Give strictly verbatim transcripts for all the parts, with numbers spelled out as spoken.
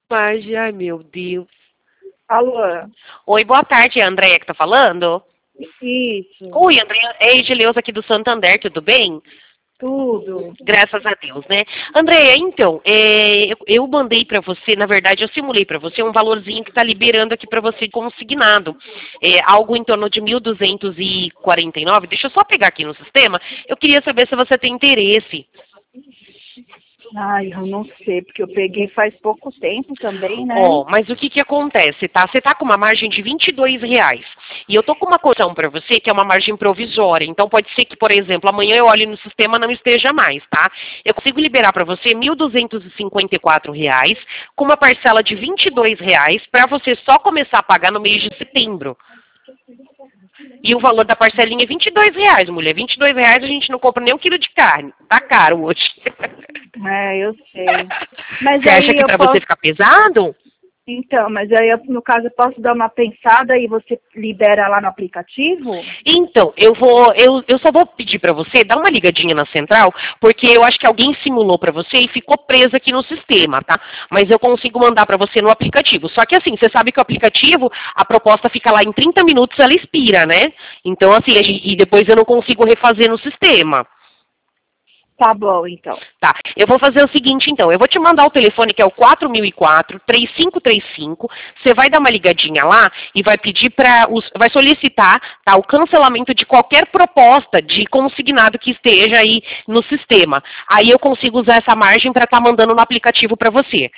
Margem, ai meu Deus. Alô? Oi, boa tarde, é a Andréia que tá falando? Isso. Oi, Andréia, é a Egileuza aqui do Santander, tudo bem? Tudo. Graças a Deus, né? Andréia, então, é, eu, eu mandei para você, na verdade, eu simulei para você um valorzinho que está liberando aqui para você consignado. É, algo em torno de mil duzentos e quarenta e nove. Deixa eu só pegar aqui no sistema. Eu queria saber se você tem interesse. Ai, eu não sei, porque eu peguei faz pouco tempo também, né? Ó, mas o que que acontece, tá? Você tá com uma margem de vinte e dois reais. E eu tô com uma cotação para você que é uma margem provisória. Então pode ser que, por exemplo, amanhã eu olhe no sistema e não esteja mais, tá? Eu consigo liberar para você mil duzentos e cinquenta e quatro reais com uma parcela de vinte e dois reais para você só começar a pagar no mês de setembro. E o valor da parcelinha é vinte e dois reais, mulher. vinte e dois reais a gente não compra nem um quilo de carne. Tá caro hoje. É, eu sei. Mas Você aí acha que eu para posso... você ficar pesado? Então, mas aí, eu, no caso, eu posso dar uma pensada e você libera lá no aplicativo? Então, eu vou, eu, eu só vou pedir para você dar uma ligadinha na central, porque eu acho que alguém simulou para você e ficou preso aqui no sistema, tá? Mas eu consigo mandar para você no aplicativo. Só que assim, você sabe que o aplicativo, a proposta fica lá em trinta minutos, ela expira, né? Então assim, a gente, e depois eu não consigo refazer no sistema. Tá bom, então. Tá, eu vou fazer o seguinte então, eu vou te mandar o telefone que é o quatro mil e quatro, três cinco três cinco, você vai dar uma ligadinha lá e vai pedir para, vai solicitar, tá, o cancelamento de qualquer proposta de consignado que esteja aí no sistema. Aí eu consigo usar essa margem para estar mandando no aplicativo para você.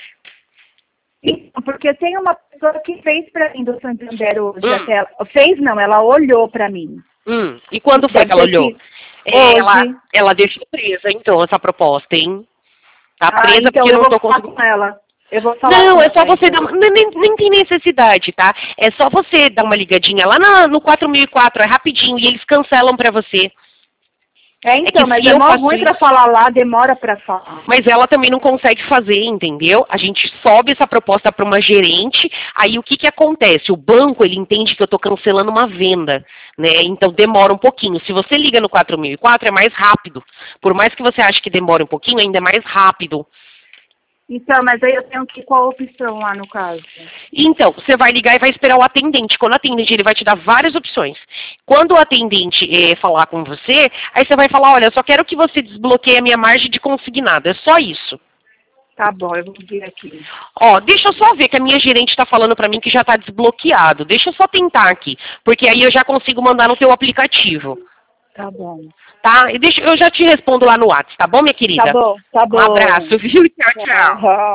Porque tem uma pessoa que fez para mim do Santander hoje, Hum. até ela, fez não, ela olhou para mim. Hum, e quando foi Deve que ela ter olhou? sido É, ela, hoje. ela deixou presa então essa proposta, hein? Tá Ah, presa então porque eu eu não vou tô falar conseguindo. com ela. Eu vou falar Não, com é só ela, você dar então. uma, nem, nem nem tem necessidade, tá? É só você dar uma ligadinha lá na- no quatro mil e quatro, é rapidinho, e eles cancelam pra você. É, então, que mas se é eu mó faço ruim pra isso- falar lá, demora pra falar. Mas ela também não consegue fazer, entendeu? A gente sobe essa proposta para uma gerente, aí o que que acontece? O banco, ele entende que eu tô cancelando uma venda, né? Então demora um pouquinho. Se você liga no quatro mil e quatro, é mais rápido. Por mais que você ache que demore um pouquinho, ainda é mais rápido. Então, mas aí eu tenho que ir qual opção lá no caso? Então, você vai ligar e vai esperar o atendente. Quando o atendente, ele vai te dar várias opções. Quando o atendente eh, falar com você, aí você vai falar, olha, eu só quero que você desbloqueie a minha margem de consignado. É só isso. Tá bom, eu vou vir aqui. Ó, deixa eu só ver que a minha gerente está falando para mim que já está desbloqueado. Deixa eu só tentar aqui, porque aí eu já consigo mandar no teu aplicativo. Tá bom. Tá? E deixa, eu já te respondo lá no WhatsApp, tá bom, minha querida? Tá bom, tá bom. Um abraço, viu? Tchau, tchau. Tchau.